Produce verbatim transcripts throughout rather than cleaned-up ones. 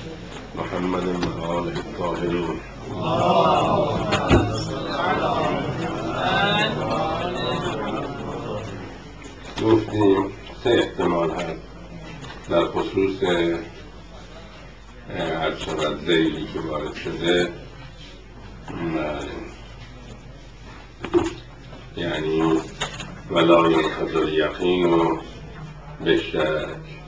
محمد و آله الطاهرین. گفتیم سه احتمال هست در خصوص هر شود ذیلی که وارد شده. یعنی ولا ینقض الیقین و بشک،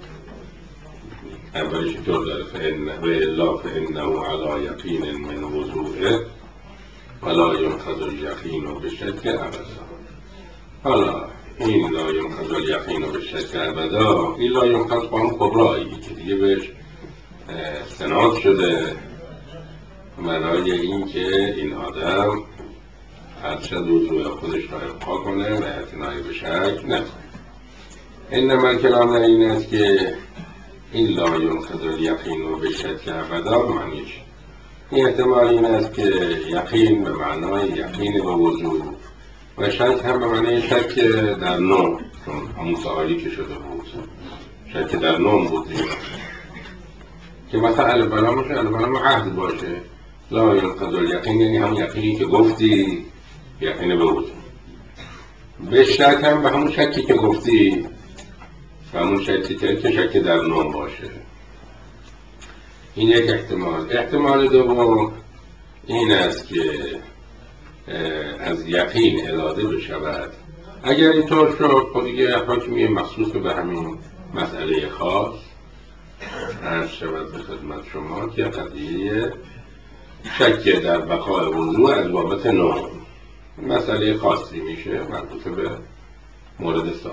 اولش طور داره فإن و الا فإنه علی یقین من وضوعه ولا ینقض الیقین و بشک ابدا. حالا این لا ینقض الیقین و بشک ابدا، این لا ینقض با هم کبرایی که دیگه بهش استناد شده برای این که این آدم هرچند وضوع خودش را ابقا کنه و اعتنای به شک نکنه. انما کلام این است که این لا ینقض الیقین و بشک ابدا معنیش این احتمال این است که یقین به معنای یقین به وضوع و شک هم به معنای شک در نوم، چون همون سوالی که شده بود شک در نوم بود که مثلا البلا باشه، البلا عهد باشه. لا ینقض الیقین یعنی همون یقینی که گفتی، یقین به وضوع. به شک هم به همون شکی که گفتی، به همون شکی که شک در نوم باشه. این یک احتمال. احتمال دوم این است که از یقین اراده بشود. اگر اینطور شد خود دیگه حکمی مخصوص به همین مسئله خاص عرض شود به خدمت شما که قضیه شک در بقای وضوع از بابت نوم مسئله خاصی میشه مربوط به مورد سال.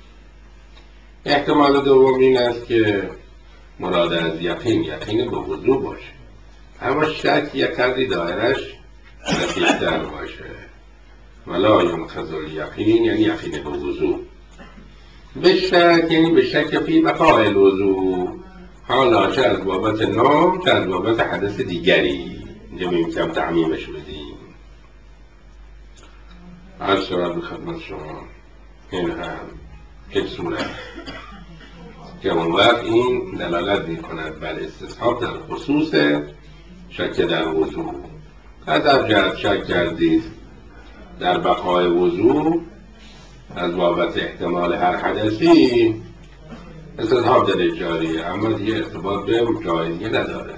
احتمال دوم این است که مراد از یقین یقین به وضوع باشه، اما شک یک قدری دایرش دقیق‌تر باشه. ولا ینقض الیقین یعنی یقین به وضوع. به شک یعنی به شک فی بقای الوضوع، حالا چه از بابت نوم چه از بابت حدث دیگری. اینجا می‌کم تعمیمش بدیم. عرض شود به خدمت شما این هم یک صورت که اون وقت این دلالت می‌کند بر استصحاب در خصوص شک در وضوع. از ابجد شک کردید در بقای وضوع از بابت احتمال هر حدثی، استصحاب در جاریه، اما دیگه ارتباط به جایزی نداره.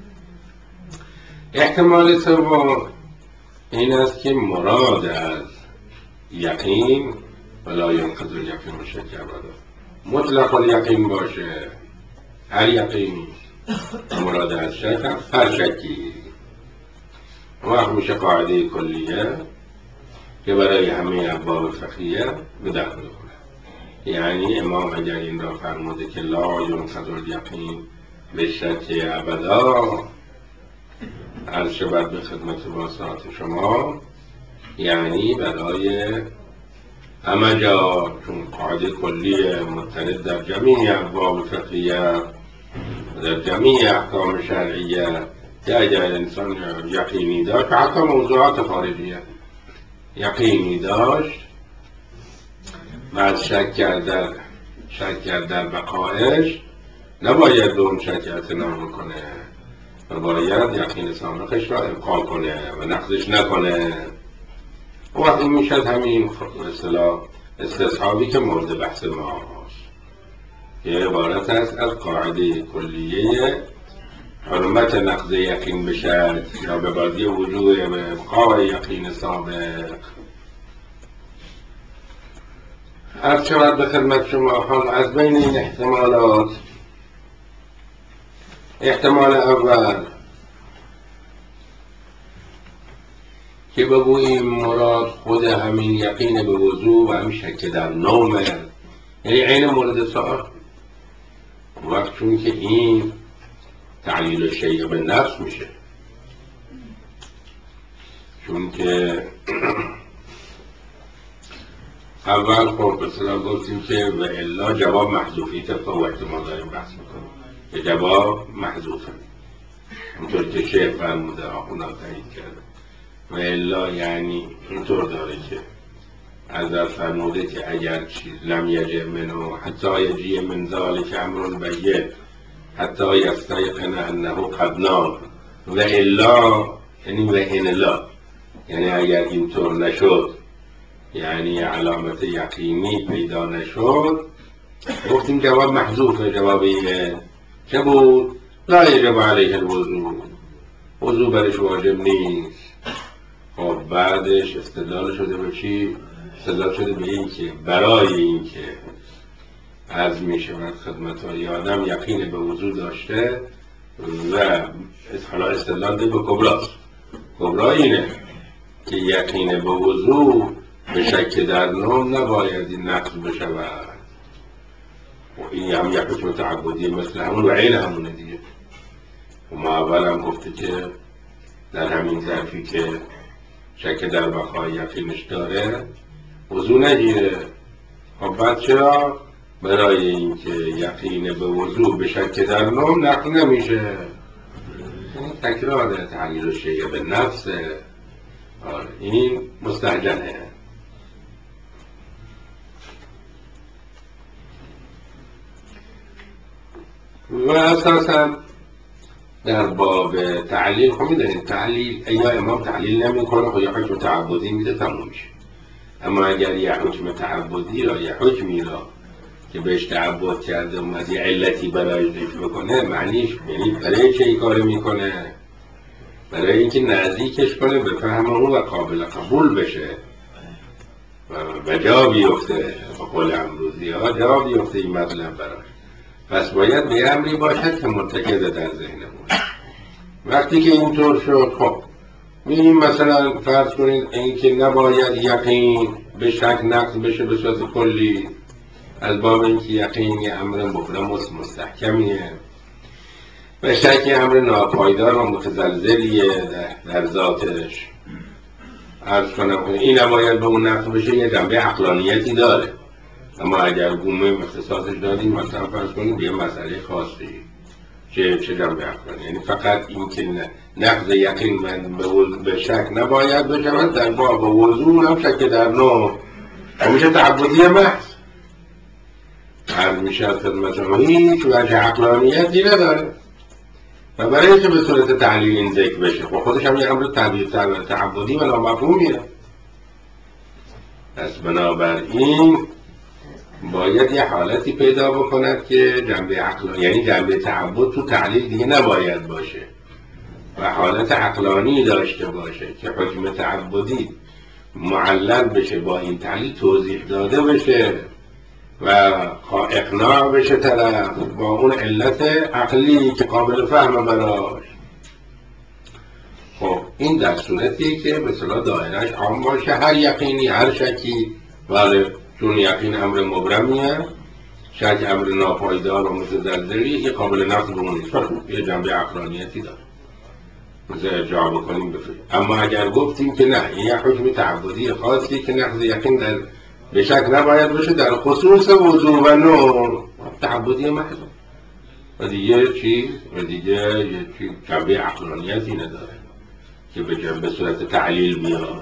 احتمال سوم این است که مراد از یقین ولا ینقض الیقین بشک ابدا مطلق الیقین باشه، هر یقینی. مراد از شک هم هر شکی. وقت میشه قاعده کلیه که برای همه ابواب فقهیه به در می‌خوره. یعنی امام اگر این را فرموده که لا ینقض الیقین بشک ابدا، عرض شود به خدمت واسطات شما، یعنی برای همه جا، چون قاعده کلیه مضطرد در جمیع ابواب فقهیه در جمیع احکام شرعیه که اگر انسان یقینی داشت، حتی موضوعات خارجیه یقینی داشت و از شک کرد شک کرد در بقایش، نباید به اون شک اعتنا کنه و باید یقین سابقش را ابقا کنه و نقضش نکنه. و این میشد همین اصطلاح استصحابی که مورد بحث ما هست که عبارت است از قاعده کلیه حرمت نقض یقین به شرط یا به بازی وجوه و ابقای یقین سابق. عرض شود به خدمت شما حال از بین این احتمالات، احتمال اول که بگوییم مراد خود همین یقین به وضوع و همین شک در نوم، یعنی عین مورد سؤال. وقت چون که این تعلیل شیء به نفس میشه، چون که اول خب مثلا گفتیم که و الا جواب محذوفی طبقه و احتمال داریم بحث میکنیم که جواب محذوفه اونطور که شیخ فرموده آخونا تایید کرده. و الا یعنی اینطور داره که از در فرموده که اگر چیز لم یجع منه حتی یجیع من ذالک امر بین، حتی یستیقن انه قد نام و الا یعنی و ان لا، یعنی اگر اینطور نشد، یعنی علامت یقینی پیدا نشد، گفتیم جواب محذوفه. جواب اینه چه بود؟ لا یجب علیه الوضوء، وضوء برش واجب نیست. خب بعدش استدلال شده به چی؟ استدلال شده به این که برای این که عرض می شود خدمت‌های آدم یقین به وضوء داشته و حالا استدلال ده به کبراست. کبرا اینه که یقین به وضوء به شک در نوم نباید نقض بشود. و این هم یک حکم تعبدی مثل همون و عین همونه دیگه. و ما اول هم گفته که در همین ظرفی که شک در بقای یقینش داره وضوء نگیره. خب بعد چرا؟ برای اینکه یقین به وضوء به شک در نوم نقض نمیشه. این تکرار تعلیل شیء به نفس، این مستهجنه. و اساسا در باب تعلیل خب میدونید تعلیل یا امام تعلیل نمی کنه خب یا حکم تعبدی میده تموم میشه. اما اگر یه حکم تعبدی را یا حکمی را که بهش تعبد کرده و از یه علتی برای ذکر بکنه، معنیش یعنی برای چه این کار میکنه؟ برای اینکه نزدیکش کنه به فهم اون و قابل قبول بشه و جا بیفته. به قول امروزی ها جا بیفته این مطلب براش. پس باید به امری باشد که مرتکز در ذهنمون. وقتی که اینطور شد، خب می‌بینیم مثلا فرض کنید اینکه نباید یقین به شک نقض بشه به صورت کلی، از باب اینکه یقین یه امر مبرم و مستحکمیه و شک امر ناپایدار و متزلزلیه در ذاتش. عرض کنم این نباید به اون نقض بشه، یه جنبه عقلانیتی داره. اما اگر گونه اختصاصش دادیم مثلا فرض کنید یه مسئله خاصی، چه چه جنبه عقلانی، یعنی فقط این که نقض یقین من به شک نباید بشود در باب وضوء هم شک در نوع و میشه تعبدی محض. عرض میشه از خدمتشما هیچ وجه عقلانیتی نداره و برای که به صورت تعلیل این ذکر بشه خب خودش هم یه امر تعبدی و نامفهومیه. پس بنابراین باید یه حالتی پیدا بکند که جنبه عقلانی، یعنی جنبه تعبد تو تعلیل دیگه نباید باشه و حالت عقلانی داشته باشه که حکم تعبدی معلل بشه، با این تعلیل توضیح داده بشه و اقناع بشه طرف با اون علت عقلی که قابل فهم براش. خب این در صورتی که به اصطلاح دایره‌اش عام باشه، هر یقینی هر شکی، بله چون یقین امر مبرمیه، شک امر ناپایدار و متزلزلی، یه قابل نقض به اون نیست، یه جنبه عقلانیتی داره مثل ارجاع بکنیم بفریم. اما اگر گفتیم که نه این یه حکم تعبدی خاصی که نقض یقین در به شک نباید باشه در خصوص وضوء و نور، تعبدی محض و دیگه چیز و دیگه یه جنبه عقلانیتی نداره که به جنبه صورت تعلیل میاد.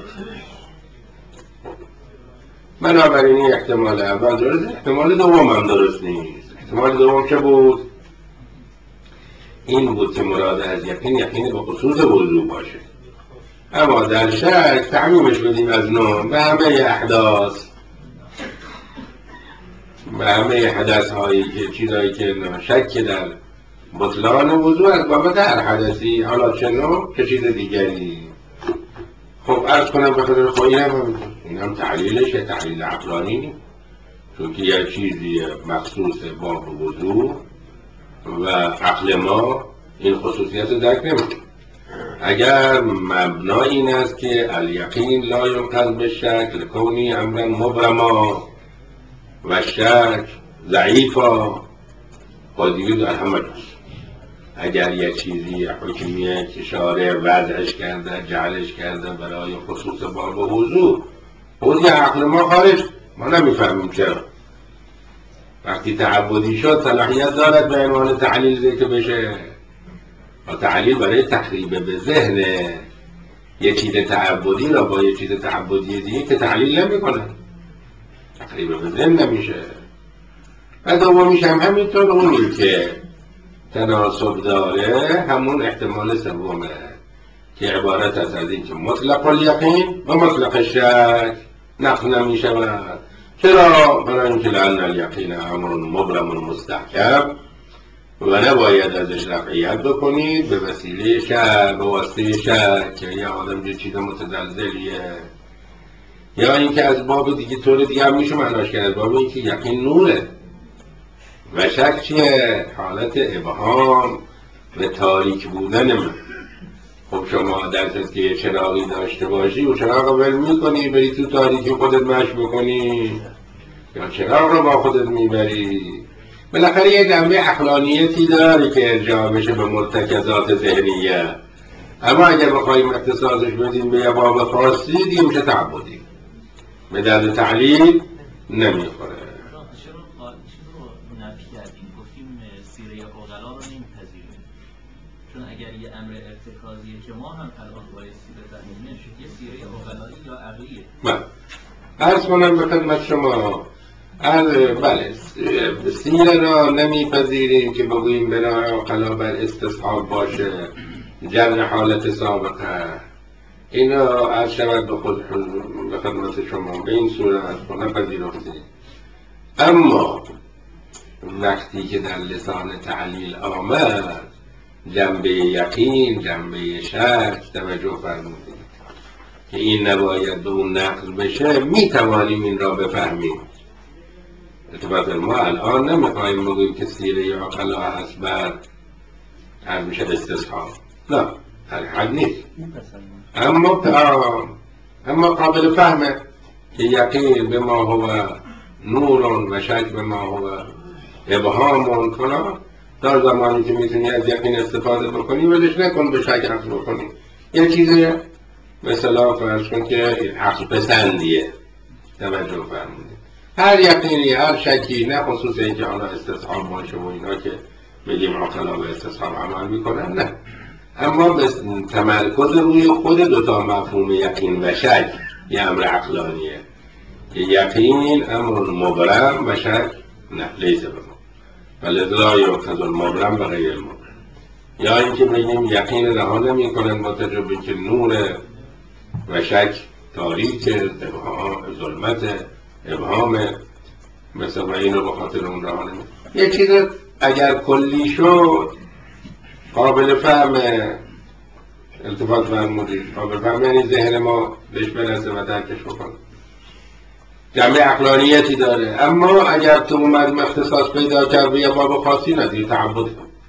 بنابراین این احتمال اول درست، احتمال دوم هم درست نیست. احتمال دوم چه بود؟ این بود که مراد از یقین یقین به خصوص وضوء باشه، اما در شک تعمیمش بدیم از نوع به همه احداث، به همه حدث هایی که چیزایی که شک در بطلان وضوء از بابت هر حدثی، حالا چه نوع چه چیز دیگری. خب عرض کنم به خاطر خب این هم این هم تعلیلش یه تعلیل عقلانی، چون که یه چیزی مخصوص باب وضوء و عقل ما این خصوصیت رو درک نمی‌کنه. اگر مبنا این است که الیقین لا ینقض بالشک لکونی امرا مبرما و شک ضعیفا، با دیگه در همه جاست. اگر یه چیزی حکمیه که شارع وضعش کرده جعلش کرده برای خصوص باب وضوء، خود یه عقل ما خارج، ما نمیفهمیم چرا. وقتی تعبدی شد صلاحیت دارد به عنوان تعلیل ذکر بشه و تعلیل برای تخریب به ذهن یه چیز تعبدی را با یه چیز تعبدی دیگه که تعلیل نمی کنه، تخریب به ذهن نمیشه. و دومیش هم همینطور، اونی که تناسب داره همون احتمال سومه که عبارت است از این که مطلق الیقین و مطلق شک نقل نمی شود. چرا؟ برای اینکه لأن الیقین امر مبرم مستحکم و نباید ازش رفعیت بکنید به وسیله شک، به واسطه شک که یه آدم یه چیز متزلزلیه، یا اینکه از باب دیگه طور دیگه هم میشه معناش کرد، از باب اینکه یقین نوره و شک چیه؟ حالت ابهام و تاریک بودن من. خب شما درست که یه چراغی داشته باشی و چراغ رو ول میکنی بری تو تاریکی خودت مشق بکنی یا چراغ رو با خودت میبری، بالاخره یه جنبه عقلانیتی داره که ارجاع بشه به مرتکزات ذهنیه. اما اگر بخوایم اختصاصش بدیم به یه باب خاصی دیگه میشه تعبدی، به درد تعلیل نمیخوره. چون اگر یه امر ارتکازیه که ما هم الان بایستی بفهمیمش یه سیره عقلایی یا عقلیه. بله عرض کنم به خدمت شما عرض بله سیره را نمیپذیریم که بگوییم بنای عقلا بر استصحاب باشه جمع حالت سابقه. این را عرض شود به خود به خدمت شما به این صورت نپذیرفتیم. اما وقتی که در لسان تعلیل آمد جنبه یقین، جنبه شک توجه فرمودید که این نباید به اون نقل بشه، می توانیم این را بفهمیم. البته ما الان نمیخوایم بگوییم که سیره یا عقلا هست بر هر میشه استصحاب، نه هر حد نیست، اما اما قابل فهمه که یقین به ما هو نورون و شک به ما هو ابهامون فلان. در زمانی که میتونی از یقین استفاده بکنی ولش نکن به شک عقل بکنی. یه چیزی مثلا فرض کن که عقل پسندیه توجه فرمودید، هر یقینی هر شکی، نه خصوص اینکه حالا استصحاب باشه و اینا که بگیم عقلا به استصحاب عمل میکنن، نه، اما به تمرکز روی خود دوتا مفهوم یقین و شک یه امر عقلانیه که یقین امر مبرم و شک نه لیسه به ما ولذا یؤخذ المبرم و غیر المبرم. یا اینکه بگیم یقین رها نمی کنن با تجربه که نور و شک تاریک، ظلمت، ابهام، مثلا اینو به خاطر اون رها نمی. یک چیز اگر کلی شد قابل فهم، التفات فرمودید قابل فهم یعنی ذهن ما بهش برسه و درکش بکنه، جمعه عقلانیتی داره. اما اگر تو اومد اختصاص پیدا کرد به یه باب خاصی ندید تعبد کن. همین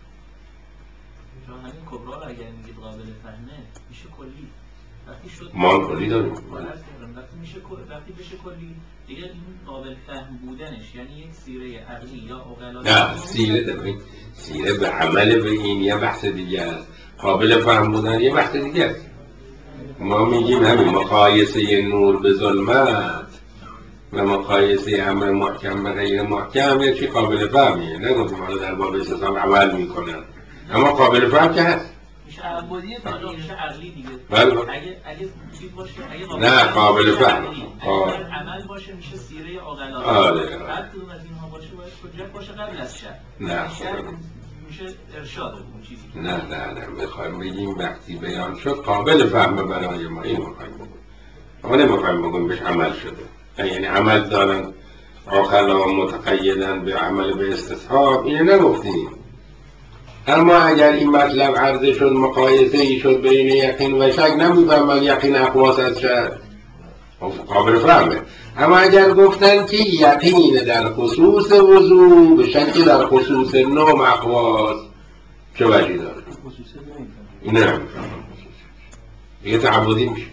کبرا رو اگر میگید قابل فهمه میشه کلی، وقتی شد ما کلی داریم وقتی میشه وقتی بشه کلی دیگه این قابل فهم بودنش یعنی یک سیره عقلی یا عقلا. نه سیره داریم، سیره به عمل به این یه بحث دیگه است، قابل فهم بودن یه بحث دیگه است. ما میگیم همین مقایسه نور به ظلمت و مقایسه امر محکم به غیر محکم یه چی قابل فهمیه، نگفتیم حالا در باب استصحاب عمل میکنن، اما قابل فهم که هست. میشه عبودیه تا میشه عقلی دیگه. بله اگه اگه چیز باشه اگه نه قابل فهم اگه عمل باشه میشه سیره عقلا. آره بعد کدوم از اینها باشه باید حجت باشه قبل از شک. نه میشه ارشاد اون چیزی. نه نه نه میخوایم بگیم وقتی بیان شد قابل فهم برای ما، این میخوایم بگیم، اما نمیخوایم بگیم بهش عمل شده، یعنی عمل دارن عقلا متقیدن به عمل به استصحاب، اینه نگفتیم. اما اگر این مطلب عرضه شد مقایسه ای شد بین یقین و شک، نمیفهمن یقین اقواس از شک، قابل فهمه. اما اگر گفتن که یقین در خصوص وضوع به شک در خصوص نوم اقواس چه وجهی داره؟ اینه نمیفهمن دیگه تعبدی میشه.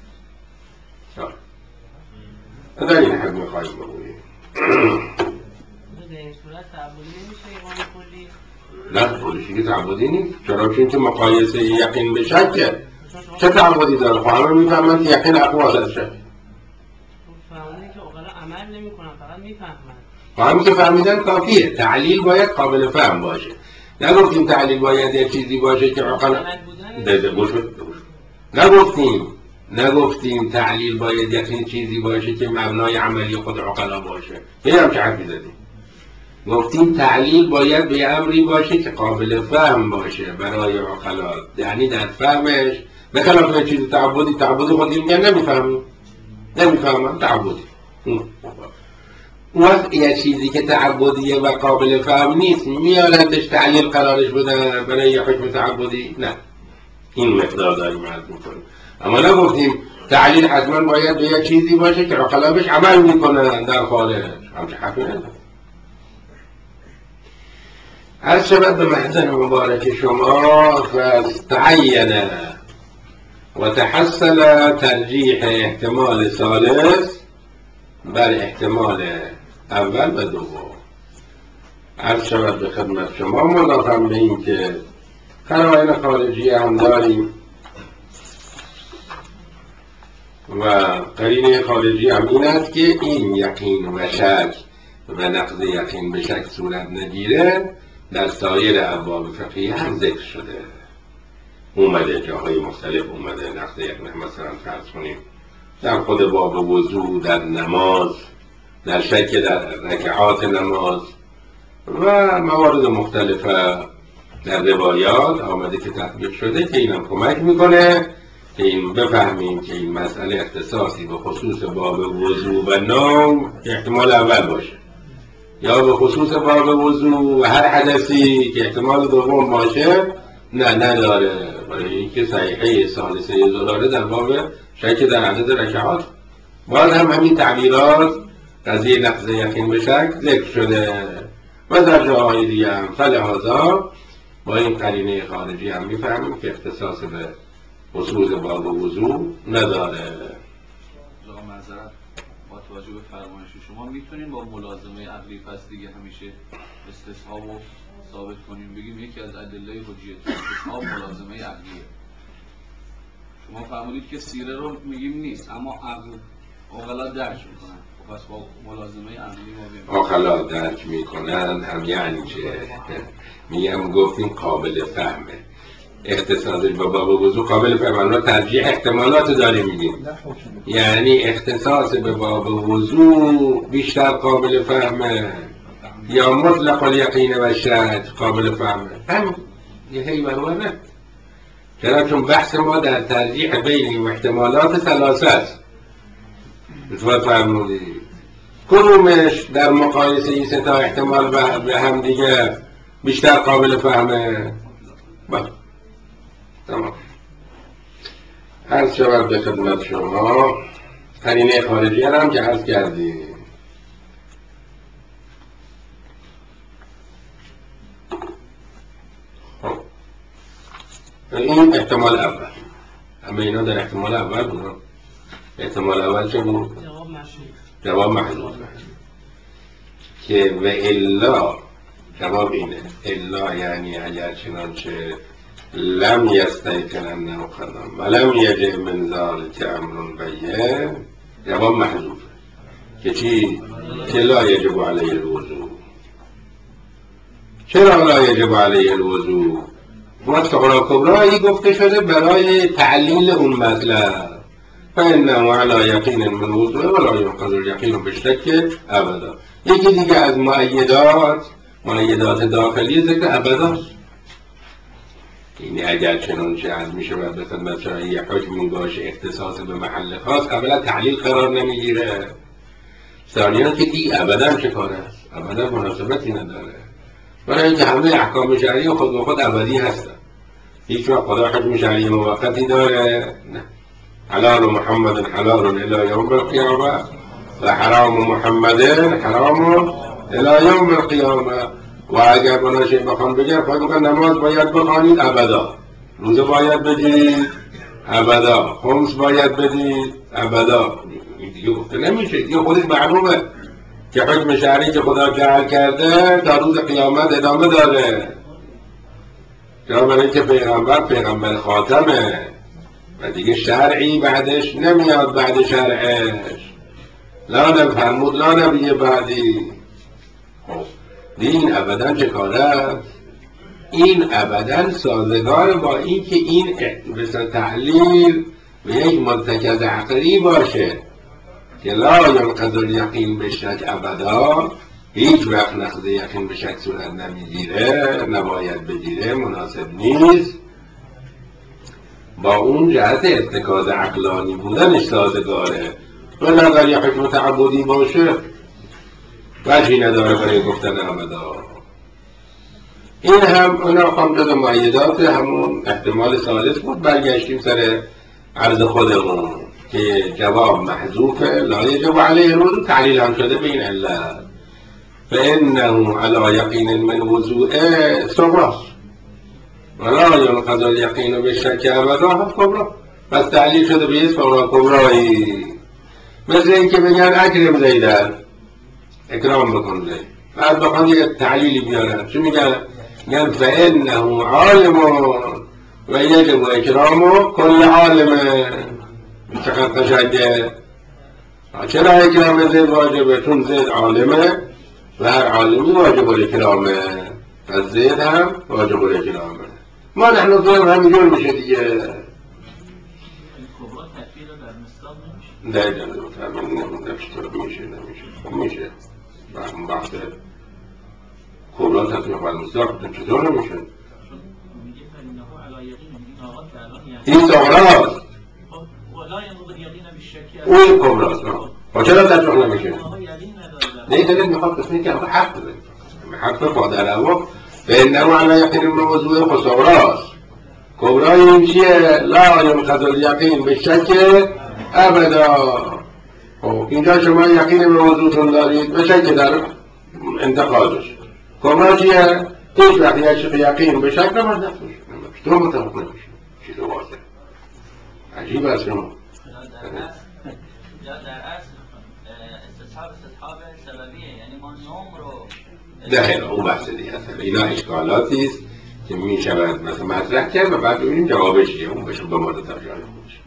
در این حد میخواهیم بگوییم به این صورت تعبدی نمیشه امام کلی؟ نه کلیشی که تعبدی نیست. چرا؟ چون که مقایسه یقین به شکه چه تعبدی داره؟ خب همه میفهمن که یقین اقواس از شک. فهمونه که عقلا عمل نمی کنن فقط میفهمن. همین که فهمیدن کافیه. تعلیل باید قابل فهم باشه. نگفتیم تعلیل باید یه چیزی باشه که عقلا داده بوشد. نگفتیم نگفتیم تعلیل باید یه چیزی باشه که مبنای عملی خود عقلا باشه. یه هم چه حرفی زدیم. گفتیم تعلیل باید به امری باشه که قابل فهم باشه برای عقلا، یعنی در فهمش به خلاف چیز تعبدی، تعبدی خودی میگن نمیفهمیم نمیفهمم تعبدی. اون وقت یه چیزی که تعبدیه و قابل فهم نیست میارندش تعلیل قرارش بدن برای یه حکم تعبدی؟ نه، این مقدار داریم عرض میکنیم. اما نگفتیم تعلیل حتما باید به یه چیزی باشه که عقلا بهش عمل میکنن در خارج، همچه حرفی نداره. عرض شود به محضن مبارک شما فاستعین و تحصل ترجیح احتمال ثالث بر احتمال اول و دوم. عرض شود به خدمت شما مضافاً به این که قرائن خارجی هم داریم و قرینه خارجی هم این است که این یقین و شک و نقض یقین به شک صورت نگیره در سایر ابواب فقهی هم ذکر شده، اومده جاهای مختلف اومده نقض یقین. مثلا فرض کنیم در خود باب وضو، در نماز، در شک در رکعات نماز و موارد مختلفه در روایات آمده که تطبیق شده که اینم کمک میکنه که این بفهمیم که این مسئله اختصاصی به خصوص باب وضو و نوم احتمال اول باشه، یا به خصوص باب وضو و هر حدثی که احتمال دوم باشه نه نداره. برای اینکه صحیحه ثالثه زلاله در باب شک در عدد رکعات باز هم همین تعبیرات قضیه نقض یقین به شک ذکر شده و در جاهای دیگه هم. فلهذا با این قرینه خارجی هم میفهمیم که اختصاص به خصوص باب وضو نداره. جا معذرت با توجه به فرمایش شما میتونیم با ملازمه عقلی پس دیگه همیشه استصحاب رو ثابت کنیم، بگیم یکی از ادله حجیت استصحاب ملازمه عقلیه. شما فرمودید که سیره رو میگیم نیست اما عقل عقلا درک میکنن، پس با ملازمه عقلی ما بیم عقلا درک میکنن هم یعنی چه؟ میگم گفتیم قابل فهمه، اختصاص به باب وضو قابل فهم را ترجیح احتمالات داریم میگیم، یعنی اختصاص به باب وضو بیشتر قابل فهمه یا مطلق الیقین و شک قابل فهمه، هم یه هی برو نه. چرا؟ چون بحث ما در ترجیح بین احتمالات ثلاثه است. بسیار فرمودید کدومش در مقایسه این سه تا احتمال به هم دیگه بیشتر قابل فهمه؟ با تمام. عرض شود به خدمت شما قرینه خارجی هم که عرض کردیم. این احتمال اول، همه اینا در احتمال اول بود. احتمال اول چه بود؟ جواب محذوف. جواب محذوف که و الا، جواب اینه الا یعنی اگر چنانچه لم یستیقن انه قدم ولم یجب من ذلک امر بین، جواب محذوف که چی؟ که لا یجب علیه الوضو. چرا لا یجب علیه الوضو؟ ما صغرا کبرایی گفته شده برای تعلیل اون مطلب، فإنه علی یقین من وضوء ولا ينقض اليقین بالشک ابدا. یکی دیگه از مؤیدات مؤیدات داخلی ذکر ابدا، یعنی اگر چنانچه از می شود به خدمت شما یه حکمی باشه اختصاص به محل خاص اولا تعلیل قرار نمیگیره، ثانیاً که دی ابدا چه کار است؟ ابدا مناسبتی نداره، برای اینکه همه احکام شرعی خود به خود ابدی هستن. هیچ وقت خدا حکم شرعی موقتی داره؟ نه. حلال محمد حلال الی یوم القیامه و حرام محمد حرام الی یوم القیامه. و اگر بناشه بخوان بگن خواهی بکن نماز باید بخوانید ابدا، روزه باید بدید ابدا، خمس باید بدید ابدا. این دیگه گفته نمیشه، دیگه خودش معلومه که حکم شرعی که خدا جعل کرده تا روز قیامت ادامه داره. چرا؟ برای اینکه پیغمبر پیغمبر خاتمه و دیگه شرعی بعدش نمیاد، بعد شرعش لا نفرمود لا نبی بعدی. خب این ابدا چه کاره؟ این ابدا سازگار با این که این مثل تعلیل و یک مرتکز عقلی باشه که لا ینقض الیقین بالشک ابدا، هیچ وقت نقض یقین به شک صورت نمیگیره، نباید بگیره، مناسب نیست، با اون جهت ارتکاز عقلانی بودنش سازگاره. و اگر یه حکم تعبدی باشه وجهی نداره برای گفتن ابدا. این هم اونا هم جز مؤیدات همون احتمال ثالث بود. برگشتیم سر عرض خودمون که جواب محذوفه، لا یجب علیه الوضوء، تعلیل هم شده به این علت فانه علی یقین من وضوء صغراست ولا ینقض الیقین بالشک ابدا هم کبرا. پس تعلیل شده به صغرا کبرایی. مثل این که بگن اکرم زیدن، اکرام بکن زید، بعد بخوان یه تعلیلی بیارن چون میگن؟ میگن فانه عالم و یجب اکرام کل عالمه. چقدر قشنگه. چرا اکرام زید واجبه؟ چون زید عالمه و هر عالمی واجب الاکرامه، پس زید هم واجب الاکرامه. ما نحن فهم همینجور میشه دیگه. کبرا تکفیر در مصداق نمیشه؟ نه نه نه نمیشه میشه نمیشه میشه بحث کبرا تطبیق بر مصداق چطور نمیشه؟ میگه فانه علی یقین، این آقا که الان یقین این صغراست، ولا ینقض الیقین بالشک اون کبراست. و چرا تطبیق نمیشه؟ آقا یقین نداره. نه دلت میخواد قسمی که آقا حق بزنید، حق با در هوا فانه علی یقین من وضوء خود صغراست. کبرای این چیه؟ لا ینقض الیقین بالشک ابدا. خب اینجا شما یقین به وضوءتون دارید به شک در انتقادش. کبرا چیه؟ هیچ وقت یقین به شک نماز نفسش چطور متفق نمیشه؟ چیز واضح عجیب است. شما یا در اصل استصحاب استصحاب سببیه، یعنی ما نوم رو نه اون بحث دیگه هست. اینا اشکالاتی است که می شود مثلا مطرح کرد و بعد ببینیم جوابش چیه، اون بشه به مورد ترجمه خودش.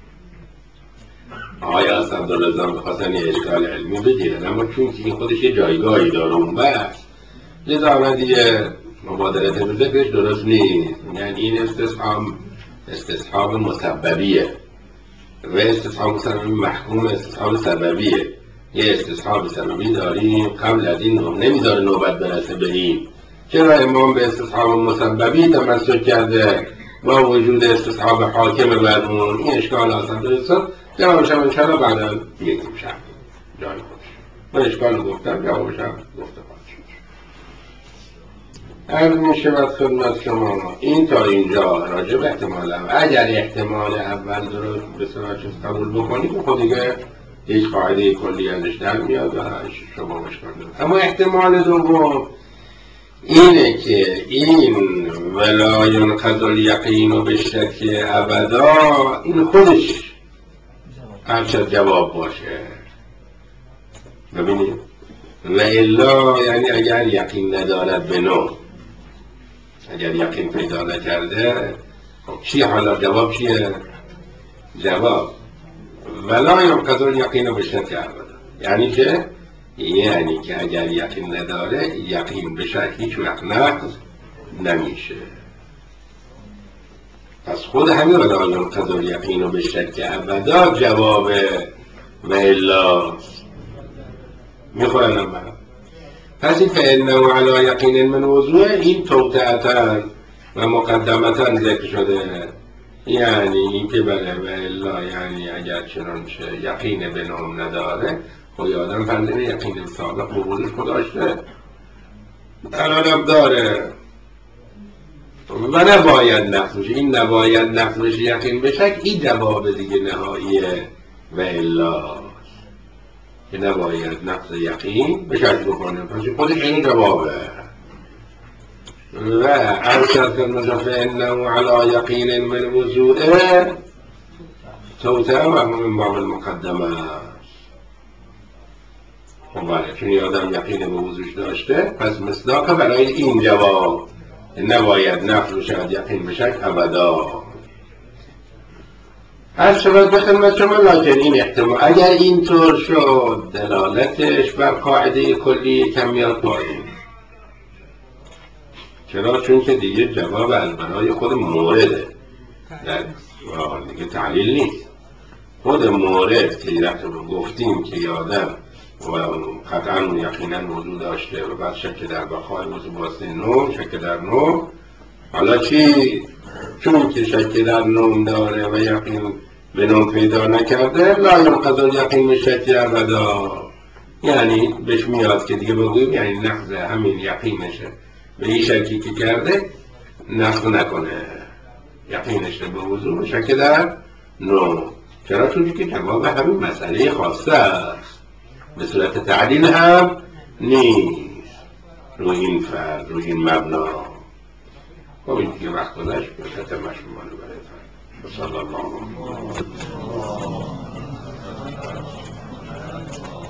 آقای اسدالرضا می‌خواستن یه اشکال علمی بگیرن، اما چون که این خودش یه جایگاهی داره اون بحث، لذا آمد دیگه مبادرت به ذکرش درست نیست. یعنی این استصحاب استصحاب مسببیه و استصحاب مسببی محکوم استصحاب سببیه. یه استصحاب سببی داریم قبل از این نمیذاره نوبت برسه به این. چرا امام به استصحاب مسببی تمسک کرده با وجود استصحاب حاکم بر اون؟ این اشکال آسان درسته. جوابش هم انشاءالله بعدا میگیم شد جای خودش. من اشکال گفتم، جوابش هم گفته خودش. عرض می شود خدمت شما این تا اینجا راجع به احتمال اول. اگر احتمال اول درست به صورت قبول بکنید خود دیگه هیچ قاعده کلی ازش در میاد و شما مشکل دارید. اما احتمال دوم اینه که این ولا ینقض الیقین بالشک ابدا این خودش هرچه جواب باشه. ببینید و الا یعنی اگر یقین ندارد به نوع، اگر یقین پیدا نکرده خب چی حالا جواب چیه؟ جواب ولا ینقض الیقین بالشک ابدا یعنی که یعنی که اگر یقین نداره یقین به شک هیچ وقت نقض نمیشه. پس خود همین ولا ینقض الیقین بالشک ابدا جواب و الا میخوانم من. پس این فانه علی یقین من وضوء این توطئتا و مقدمتا ذکر شده، یعنی این که بله و الا یعنی اگر چنانچه یقین به نام نداره خود آدم فهمیده یقین سابق به وجودش داشته الانم داره و نباید نقض بشه. این نباید نقض بشه یقین به شک این جواب دیگه نهاییه و الا که نباید نقض یقین به شک بکنه. پس خودش این جوابه. و ارشد المجفه انه علی یقین من وضوء توتر و من باب المقدمه. خب بله چون آدم یقین به وضوعش داشته پس مصداق برای این جواب نباید نقض بشود یقین به شک ابدا. هر شود به خدمت شما لکن این احتمال اگر اینطور شد دلالتش بر قاعده کلی کم میاد پایین. چرا؟ چون که دیگه جواب از برای خود مورده در دیگه تعلیل نیست. خود مورد که رفت رو گفتیم که یادم و قطعا و یقینا وضو داشته و بعد شک در بقای وضو واسه نوم، شک در نوم. حالا چی؟ چون که شک در نوم داره و یقین به نوم پیدا نکرده، لا ینقض الیقین بالشک ابدا. یعنی بهش میاد که دیگه بگویم یعنی نقض همین یقینشه به این شکی که کرده نقض نکنه یقینش به وضو شک در نوم. چرا؟ چون که جواب همین مسئله خاصه است، به صورت تعلیل هم نیست روی این فرد، روی این مبنا. خب این که وقت گذشت به خطر مشمومانه برای فرد. صلی الله علیه و